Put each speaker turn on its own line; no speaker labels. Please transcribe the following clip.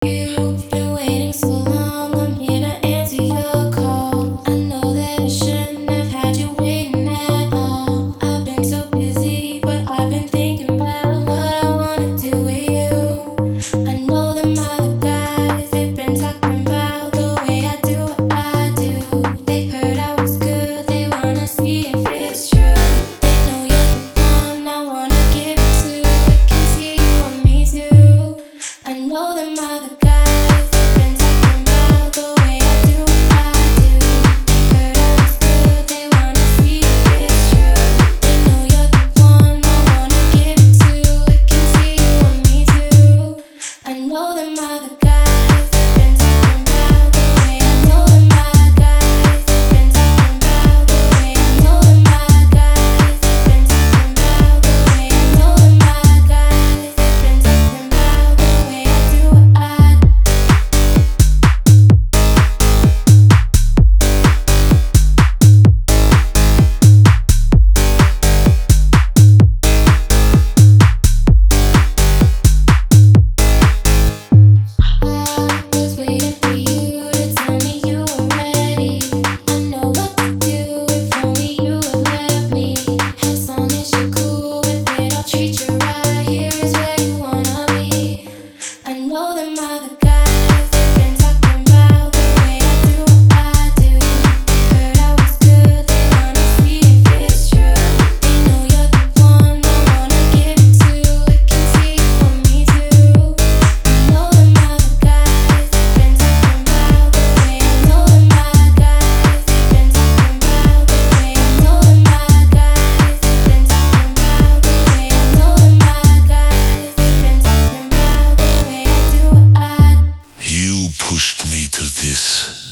You've been waiting so long, I'm here to answer your call. I know that I shouldn't have had you waiting at all. I've been so busy, but I've been thinking about what I wanna do with you. I know them other guys, they've been talking about the way I do what I do. They heard I was good, they wanna see if it's true. They know you're the one I wanna give it to. I can see you want me too. I know them other guys, they've been talking about the way I do what I do. They heard I was good, they wanna see if it's true. They know you're the one I wanna give it to. I can see you want me too. I know them other guys, they've been talking about the way I know them other guys, they've been talking about the way I know them other guys, they've been talking about the way I know them other guys, they've been talking about the way I do what I do. I was waiting for you to tell me you were ready. I know what to do if only you would let me. As long as you're cool with it, I'll treat you right. Here is where you wanna be. I know them other guys, they've been talking about the way I do what I do. Heard I was good, they wanna see if it's true. They know you're the one I wanna give it to. I can see you want me too. I know them other guys, they've been talking about the way I know them other guys, they've been talking about the way I know them other guys, they've been talking about the way I know them other guys, they've been talking about the way I do what I do.
You pushed me to this.